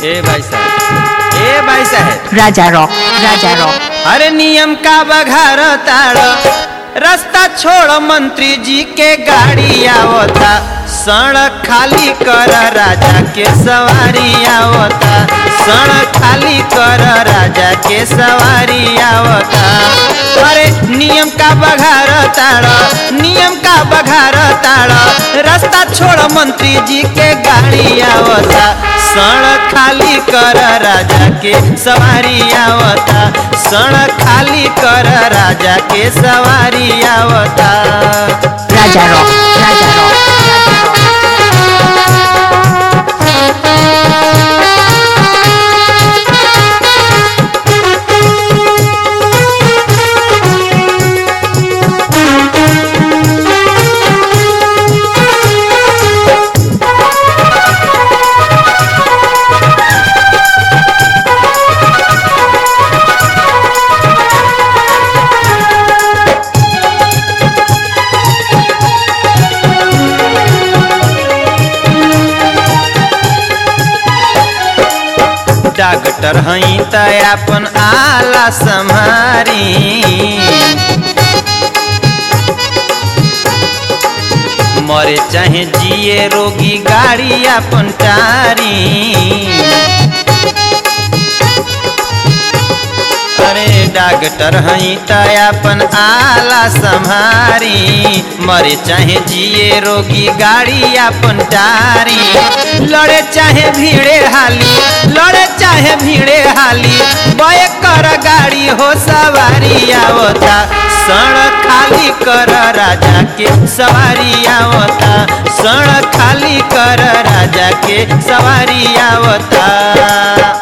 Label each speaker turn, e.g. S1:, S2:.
S1: ए भाई साहब
S2: राजा रॉक
S1: अरे नियम का बघार ताड़ रास्ता छोड़ मंत्री जी के गाड़ी आवता सड़क खाली कर राजा के सवारी आवता सड़क खाली कर राजा के सवारी आवता अरे नियम का बघार ताड़ रास्ता छोड़ मंत्री जी के गाड़ी आवता सड़क खाली कर राजा के सवारी आवता सड़क खाली कर राजा के सवारी आवता
S2: राजा रॉक
S1: डॉक्टर हई त अपन आला संहारी मरे चाहे जिए रोगी गाड़ी अपन टारी अरे डॉक्टर हई त अपन आला संहारी मरे चाहे जिए रोगी गाड़ी अपन टारी लड़े चाहे भीड़े हाली बय कर गाड़ी हो सवारी आवता सड़क खाली कर राजा के सवारी आवता सड़क खाली कर राजा के सवारी आवता